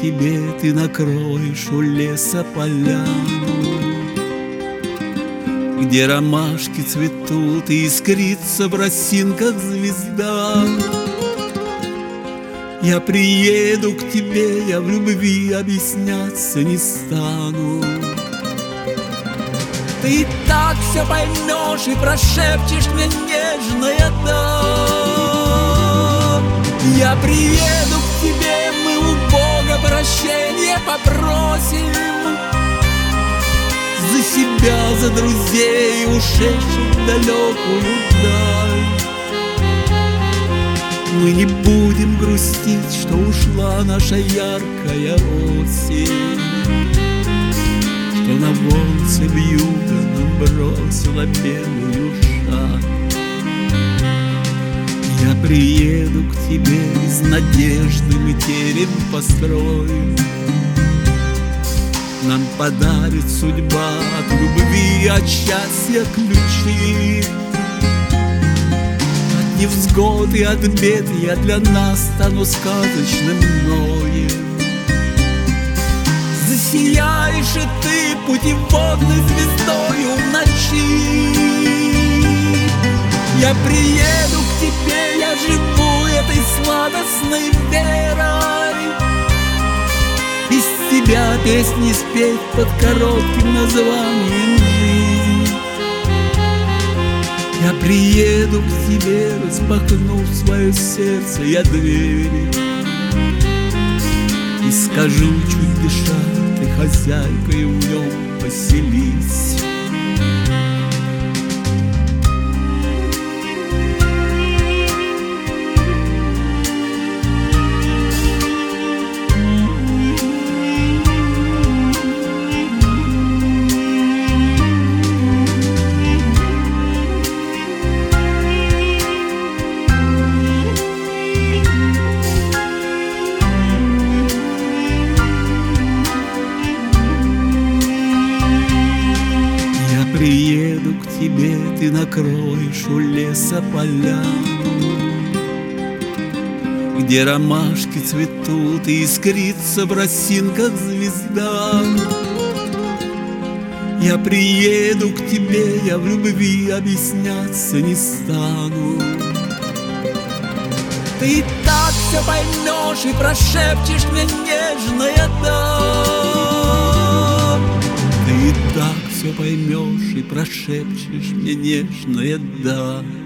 тебе ты накроешь у леса поляну, где ромашки цветут и искрится в росинках звезда. Я приеду к тебе, я в любви объясняться не стану. Ты и так все поймешь и прошепчешь мне нежное «да». Я приеду к тебе, мы у Бога прощения попросим за себя, за друзей, ушедших в далекую даль. Мы не будем грустить, что ушла наша яркая осень, что на волнце вьюга нам бросила белую шаль. Я приеду к тебе, из надежды мы терем построим. Нам подарит судьба от любви, от счастья ключи. От невзгод и от бед я для нас стану сказочным Ноем. Засияешь и ты путеводной звездою в ночи. Я приеду к тебе, я живу этой сладостной верой. Из тебя песни спеть под коротким названием «Жизнь». Я приеду к тебе, распахнув свое сердце я двери, и скажу, чуть дыша, ты хозяйкой в нем поселись. Приеду к тебе, ты накроешь у леса поляну, где ромашки цветут и искрится в росинках звезда. Я приеду к тебе, я в любви объясняться не стану. Ты и так все поймешь и прошепчешь мне нежное «да». Ты и так все поймешь и прошепчешь мне нежное «да».